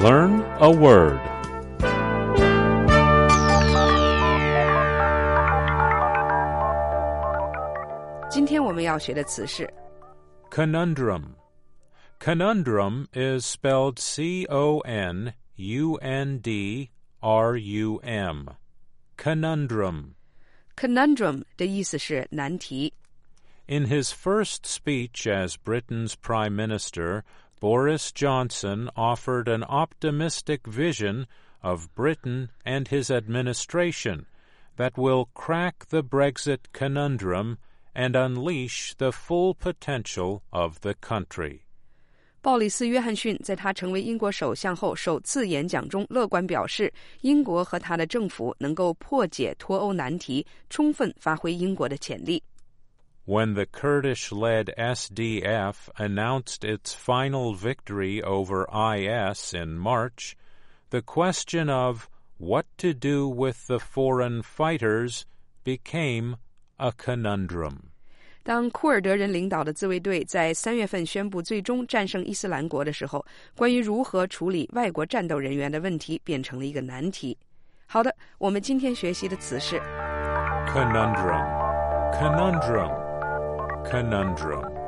Learn a word. Conundrum. Conundrum is spelled C-O-N-U-N-D-R-U-M. Conundrum. Conundrum 的意思是难题。 In his first speech as Britain's Prime Minister, Boris Johnson offered an optimistic vision of Britain and his administration that will crack the Brexit conundrum and unleash the full potential of the country. 鲍里斯·约翰逊在他成为英国首相后首次演讲中乐观表示，英国和他的政府能够破解脱欧难题，充分发挥英国的潜力。 When the Kurdish-led SDF announced its final victory over IS in March, the question of what to do with the foreign fighters became a conundrum. 当库尔德人领导的自卫队在3月份宣布最终战胜伊斯兰国的时候，关于如何处理外国战斗人员的问题变成了一个难题。好的，我们今天学习的词是 Conundrum. Conundrum. Conundrum.